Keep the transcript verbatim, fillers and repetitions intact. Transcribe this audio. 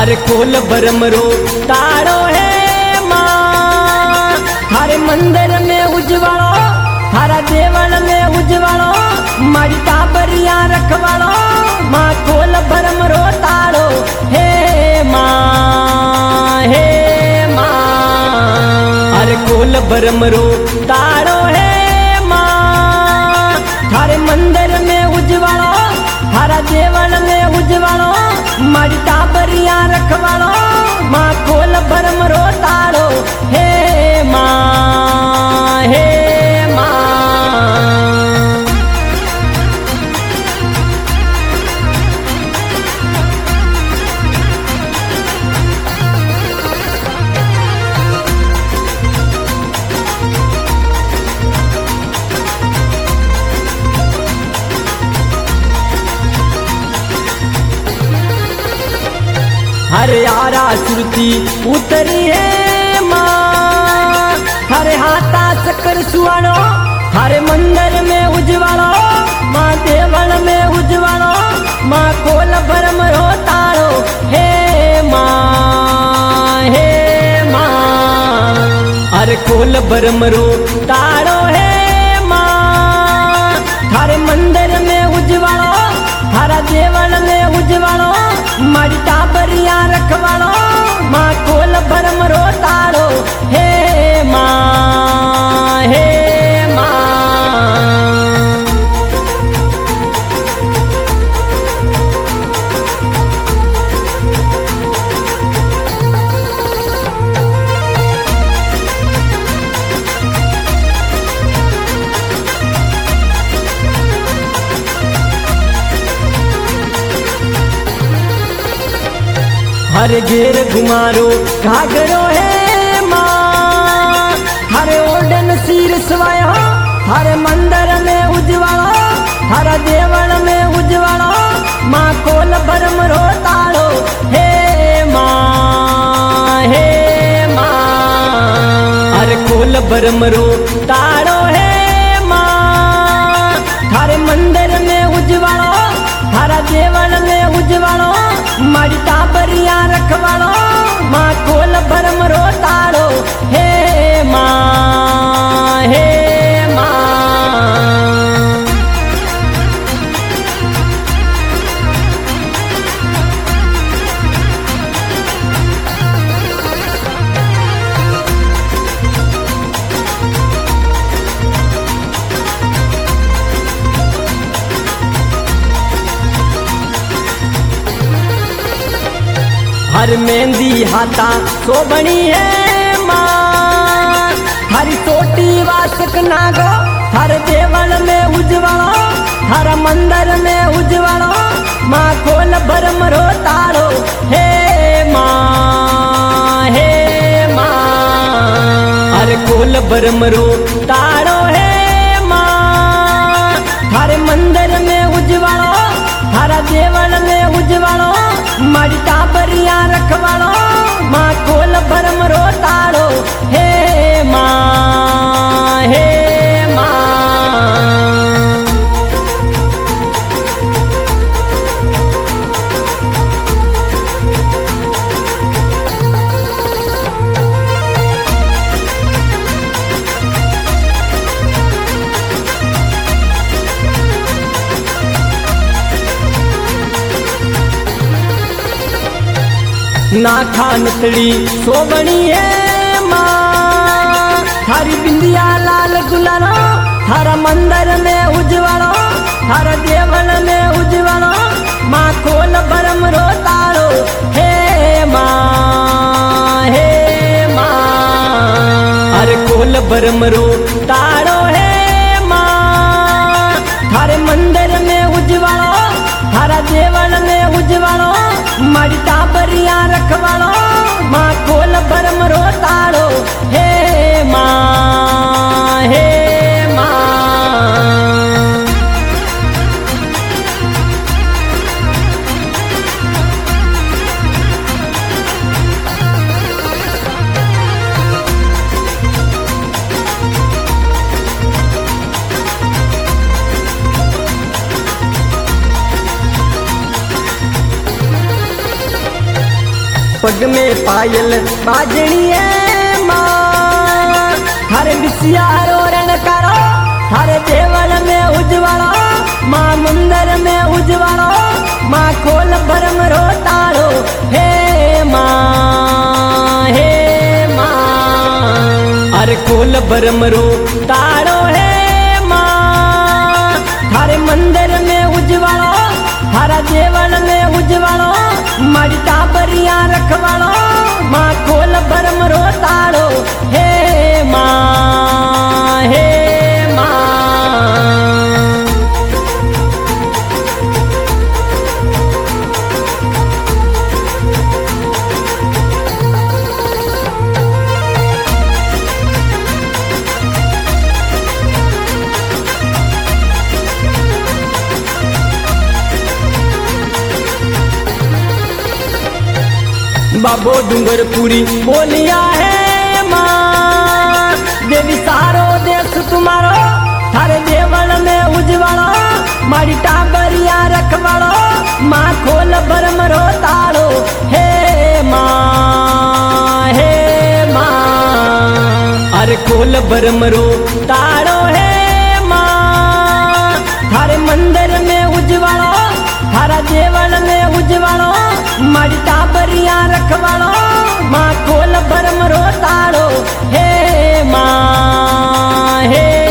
हरे कोल भरमरो तारो है माँ, हरे मंदिर में उजवालो, हरा देवल में उजवालो, मारी टाबरिया रखवालो, माँ कोल भरमरो तारो हे माँ, हे माँ। हरे कोल भरमरो तारो है माँ, हरे मंदिर में उजवालो, हरा देवल में उजवालो, मारी टाबरिया रखवालो, माँ कोल भरमरो तारो हे माँ, हे माँ। हरे आरा सुरती उतरी है माँ, हरे हाथा चक्कर सुवालो, हरे मंदिर में उजवालो, माँ देवल में उजवालो, माँ कोल भरमरो तारो हे माँ, हे माँ। हरे कोल भरमरो तारो है माँ, हरे मंदिर में उजवालो, हरा देवल में उजवालो, मारी टाबरिया रखवालो, माँ कोल भरमरो तारो हे माँ, हे माँ। हरे घेर घुमारो घाघरो है माँ, हरे ओडन सिर सवायो, हरे मंदिर में उजवालो, हरा देवल में उजवालो, माँ कोल भरमरो तारो हे माँ, हे माँ। हरे कोल भरमरो तारो है माँ, हरे मंदिर में उजवालो, हरा देवल में उजवालो, मारी टाबरिया रखवालो, माँ कोल भरमरो तारो हे माँ, हे माँ। हर मेहंदी हाथा सोबणी है माँ, हरी सोटी वासक नागो, हर देवल में उजवालो, हर मंदिर में उजवालो, माँ कोल भरमरो तारो हे माँ, हे माँ। हर कोल भरमरो तारो है माँ, हर मंदिर में उजवालो, हरा देवल में उजवालो, मारी टाबरिया रखवालो, माँ कोल भरमरो तारो हे माँ, हे माँ। नाखा नतड़ी सोबणी है माँ, हरी बिंदिया लाल गुलालो, हरा मंदिर में उजवालो, हरा देवल में उजवालो, माँ कोल भरमरो तारो हे माँ, हे माँ। हरे कोल भरमरो तारो है माँ, हरे मंदिर में उजवालो, हरा देवल में उजवालो, मारी टाबरिया रखवालो, माँ कोल भरमरो तारो हे माँ, हे माँ। पग में पायल बाजणी है माँ थारे बिसियारो रण करो थारे देवल में उजवाड़ो माँ मंदिर में उजवाड़ो माँ खोल भरम रो तारो हे माँ हे माँ अरे खोल भरम रो तारो हे माँ थारे मंदिर में उजवाड़ो थारा देवल में उजवाड़ो मारी टाबरिया रखवाड़ो माँ खोल भरम रो तारो हे माँ हे बाबो डूंगरपुरी बोलिया है माँ देवी सारो देश तुम्हारो थारे देवल में उजवाड़ो मारी टाबरिया रखवाड़ो माँ खोल भरम रो तारो हे माँ हे माँ अरे खोल भरम रो तारो हे माँ थारे मंदिर में उजवाड़ो थारा देवल में उजवाड़ो मारी टाबरिया रखवाड़ो माँ खोल भरम रो तारो हे माँ हे